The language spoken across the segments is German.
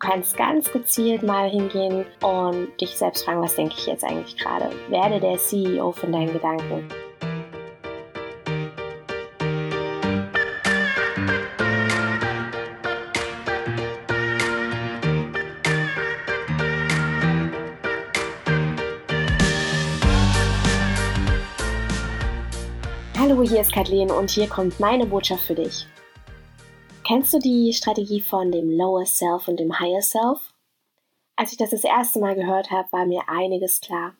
Du kannst ganz gezielt mal hingehen und dich selbst fragen, was denke ich jetzt eigentlich gerade? Werde der CEO von deinen Gedanken. Hallo, hier ist Kathleen und hier kommt meine Botschaft für dich. Kennst du die Strategie von dem Lower Self und dem Higher Self? Als ich das erste Mal gehört habe, war mir einiges klar.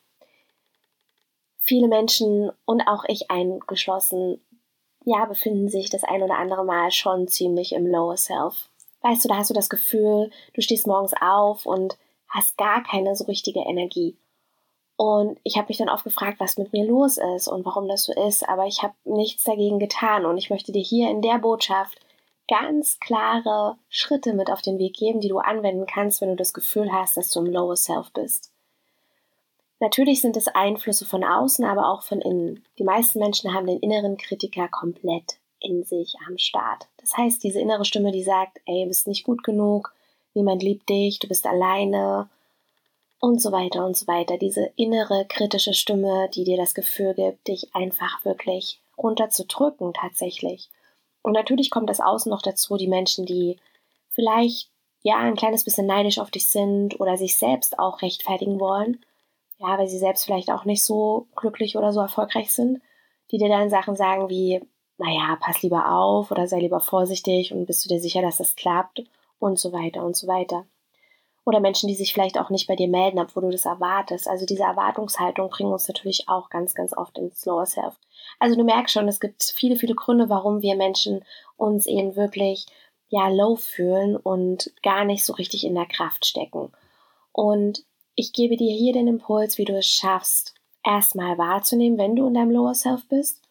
Viele Menschen und auch ich eingeschlossen, befinden sich das ein oder andere Mal schon ziemlich im Lower Self. Weißt du, da hast du das Gefühl, du stehst morgens auf und hast gar keine so richtige Energie. Und ich habe mich dann oft gefragt, was mit mir los ist und warum das so ist, aber ich habe nichts dagegen getan und ich möchte dir hier in der Botschaft ganz klare Schritte mit auf den Weg geben, die du anwenden kannst, wenn du das Gefühl hast, dass du im Lower Self bist. Natürlich sind es Einflüsse von außen, aber auch von innen. Die meisten Menschen haben den inneren Kritiker komplett in sich am Start. Das heißt, diese innere Stimme, die sagt, ey, du bist nicht gut genug, niemand liebt dich, du bist alleine und so weiter und so weiter. Diese innere kritische Stimme, die dir das Gefühl gibt, dich einfach wirklich runterzudrücken tatsächlich. Und natürlich kommt das Außen noch dazu, die Menschen, die vielleicht ein kleines bisschen neidisch auf dich sind oder sich selbst auch rechtfertigen wollen, weil sie selbst vielleicht auch nicht so glücklich oder so erfolgreich sind, die dir dann Sachen sagen wie, naja, pass lieber auf oder sei lieber vorsichtig und bist du dir sicher, dass das klappt und so weiter und so weiter. Oder Menschen, die sich vielleicht auch nicht bei dir melden, obwohl du das erwartest. Also diese Erwartungshaltung bringt uns natürlich auch ganz, ganz oft ins Lower Self. Also du merkst schon, es gibt viele, viele Gründe, warum wir Menschen uns eben wirklich low fühlen und gar nicht so richtig in der Kraft stecken. Und ich gebe dir hier den Impuls, wie du es schaffst, erstmal wahrzunehmen, wenn du in deinem Lower Self bist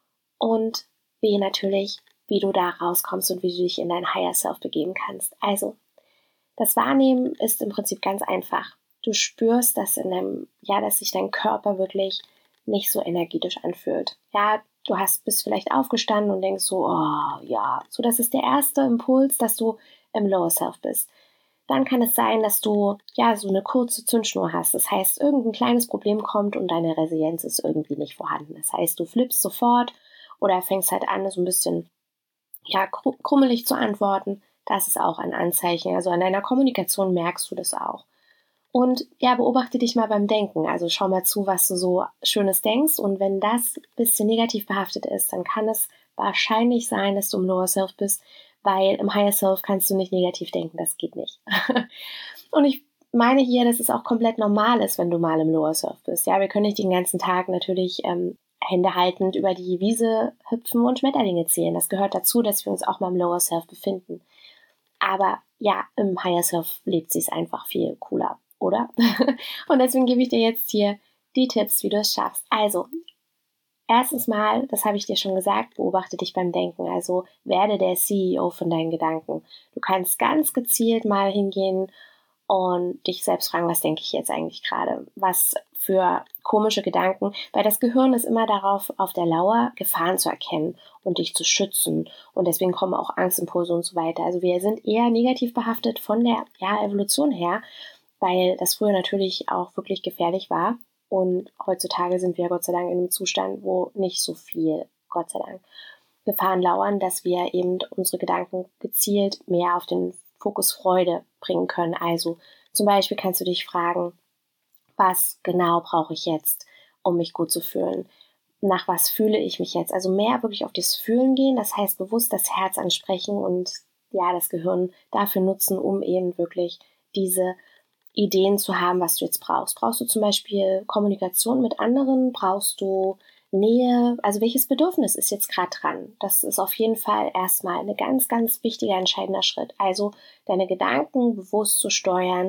und natürlich, wie du da rauskommst und wie du dich in dein Higher Self begeben kannst. Also, das Wahrnehmen ist im Prinzip ganz einfach. Du spürst, dass dass sich dein Körper wirklich nicht so energetisch anfühlt. Ja, du bist vielleicht aufgestanden und denkst so, so das ist der erste Impuls, dass du im Lower Self bist. Dann kann es sein, dass du so eine kurze Zündschnur hast. Das heißt, irgendein kleines Problem kommt und deine Resilienz ist irgendwie nicht vorhanden. Das heißt, du flippst sofort oder fängst halt an, so ein bisschen krummelig zu antworten. Das ist auch ein Anzeichen. Also an deiner Kommunikation merkst du das auch. Und beobachte dich mal beim Denken. Also schau mal zu, was du so Schönes denkst. Und wenn das ein bisschen negativ behaftet ist, dann kann es wahrscheinlich sein, dass du im Lower Self bist, weil im Higher Self kannst du nicht negativ denken, das geht nicht. Und ich meine hier, dass es auch komplett normal ist, wenn du mal im Lower Self bist. Ja, wir können nicht den ganzen Tag natürlich Hände haltend über die Wiese hüpfen und Schmetterlinge zählen. Das gehört dazu, dass wir uns auch mal im Lower Self befinden. Aber im Higher Self lebt sie es einfach viel cooler, oder? Und deswegen gebe ich dir jetzt hier die Tipps, wie du es schaffst. Also, erstens mal, das habe ich dir schon gesagt, beobachte dich beim Denken. Also werde der CEO von deinen Gedanken. Du kannst ganz gezielt mal hingehen und dich selbst fragen, was denke ich jetzt eigentlich gerade? Was für komische Gedanken, weil das Gehirn ist immer darauf auf der Lauer, Gefahren zu erkennen und dich zu schützen. Und deswegen kommen auch Angstimpulse und so weiter. Also wir sind eher negativ behaftet von der Evolution her, weil das früher natürlich auch wirklich gefährlich war. Und heutzutage sind wir Gott sei Dank in einem Zustand, wo nicht so viel, Gott sei Dank, Gefahren lauern, dass wir eben unsere Gedanken gezielt mehr auf den Fokus Freude bringen können. Also zum Beispiel kannst du dich fragen, was genau brauche ich jetzt, um mich gut zu fühlen? Nach was fühle ich mich jetzt? Also mehr wirklich auf das Fühlen gehen, das heißt bewusst das Herz ansprechen und das Gehirn dafür nutzen, um eben wirklich diese Ideen zu haben, was du jetzt brauchst. Brauchst du zum Beispiel Kommunikation mit anderen? Brauchst du Nähe? Also welches Bedürfnis ist jetzt gerade dran? Das ist auf jeden Fall erstmal ein ganz, ganz wichtiger, entscheidender Schritt. Also deine Gedanken bewusst zu steuern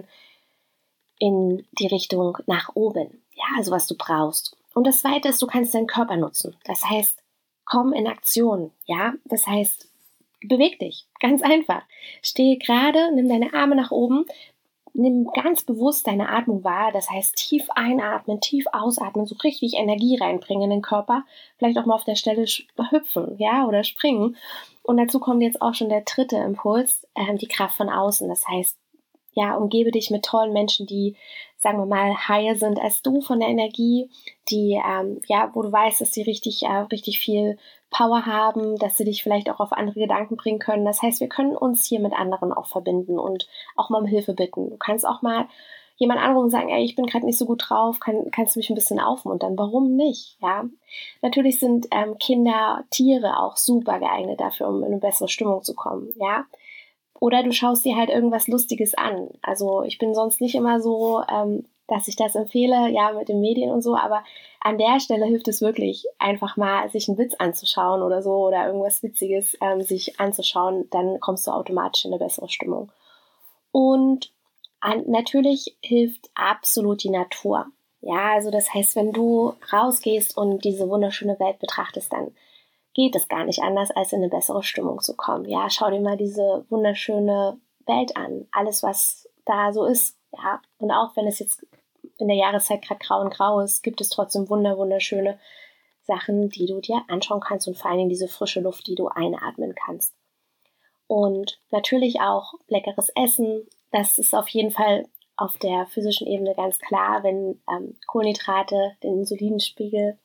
in die Richtung nach oben. Also was du brauchst. Und das Zweite ist, du kannst deinen Körper nutzen. Das heißt, komm in Aktion. Das heißt, beweg dich. Ganz einfach. Stehe gerade, nimm deine Arme nach oben, nimm ganz bewusst deine Atmung wahr, das heißt tief einatmen, tief ausatmen, so richtig Energie reinbringen in den Körper, vielleicht auch mal auf der Stelle hüpfen, oder springen. Und dazu kommt jetzt auch schon der dritte Impuls, die Kraft von außen, das heißt, umgebe dich mit tollen Menschen, die, sagen wir mal, higher sind als du von der Energie, die, wo du weißt, dass sie richtig viel Power haben, dass sie dich vielleicht auch auf andere Gedanken bringen können. Das heißt, wir können uns hier mit anderen auch verbinden und auch mal um Hilfe bitten. Du kannst auch mal jemand anrufen und sagen, ey, ich bin gerade nicht so gut drauf, kannst du mich ein bisschen aufmuntern? Warum nicht? Ja, natürlich sind Kinder, Tiere auch super geeignet dafür, um in eine bessere Stimmung zu kommen, ja. Oder du schaust dir halt irgendwas Lustiges an. Also ich bin sonst nicht immer so, dass ich das empfehle, ja, mit den Medien und so, aber an der Stelle hilft es wirklich, einfach mal sich einen Witz anzuschauen oder so oder irgendwas Witziges sich anzuschauen, dann kommst du automatisch in eine bessere Stimmung. Und natürlich hilft absolut die Natur. Ja, also das heißt, wenn du rausgehst und diese wunderschöne Welt betrachtest, dann geht es gar nicht anders, als in eine bessere Stimmung zu kommen. Ja, schau dir mal diese wunderschöne Welt an. Alles, was da so ist. Ja, und auch wenn es jetzt in der Jahreszeit gerade grau und grau ist, gibt es trotzdem wunderschöne Sachen, die du dir anschauen kannst und vor allen Dingen diese frische Luft, die du einatmen kannst. Und natürlich auch leckeres Essen. Das ist auf jeden Fall auf der physischen Ebene ganz klar, wenn Kohlenhydrate der Insulinspiegel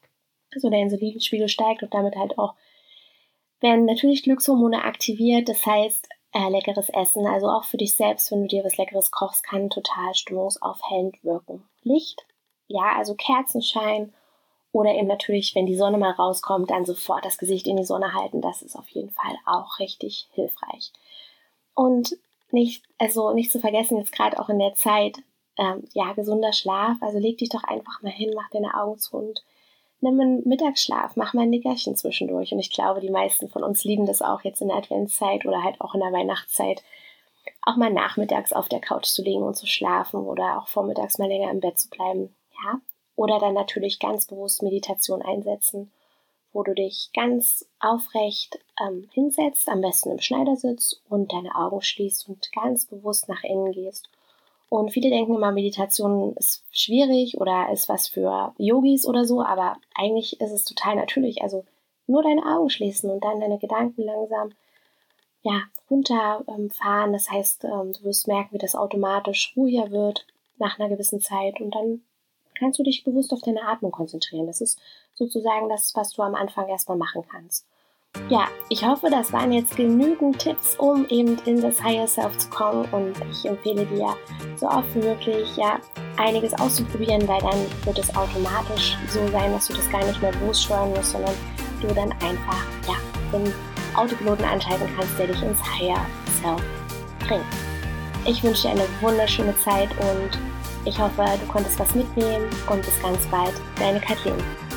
steigt und damit halt auch werden natürlich Glückshormone aktiviert. Das heißt, leckeres Essen, also auch für dich selbst, wenn du dir was Leckeres kochst, kann total stimmungsaufhellend wirken. Licht, ja, also Kerzenschein oder eben natürlich, wenn die Sonne mal rauskommt, dann sofort das Gesicht in die Sonne halten. Das ist auf jeden Fall auch richtig hilfreich. Und nicht zu vergessen, jetzt gerade auch in der Zeit, gesunder Schlaf. Also leg dich doch einfach mal hin, mach deine Augen zu und nimm einen Mittagsschlaf, mach mal ein Nickerchen zwischendurch. Und ich glaube, die meisten von uns lieben das auch jetzt in der Adventszeit oder halt auch in der Weihnachtszeit, auch mal nachmittags auf der Couch zu liegen und zu schlafen oder auch vormittags mal länger im Bett zu bleiben. Ja? Oder dann natürlich ganz bewusst Meditation einsetzen, wo du dich ganz aufrecht hinsetzt, am besten im Schneidersitz und deine Augen schließt und ganz bewusst nach innen gehst. Und viele denken immer, Meditation ist schwierig oder ist was für Yogis oder so, aber eigentlich ist es total natürlich. Also nur deine Augen schließen und dann deine Gedanken langsam runterfahren. Das heißt, du wirst merken, wie das automatisch ruhiger wird nach einer gewissen Zeit und dann kannst du dich bewusst auf deine Atmung konzentrieren. Das ist sozusagen das, was du am Anfang erstmal machen kannst. Ja, ich hoffe, das waren jetzt genügend Tipps, um eben in das Higher Self zu kommen und ich empfehle dir so oft wie möglich einiges auszuprobieren, weil dann wird es automatisch so sein, dass du das gar nicht mehr bewusst steuern musst, sondern du dann einfach den Autopiloten anschalten kannst, der dich ins Higher Self bringt. Ich wünsche dir eine wunderschöne Zeit und ich hoffe, du konntest was mitnehmen und bis ganz bald, deine Kathleen.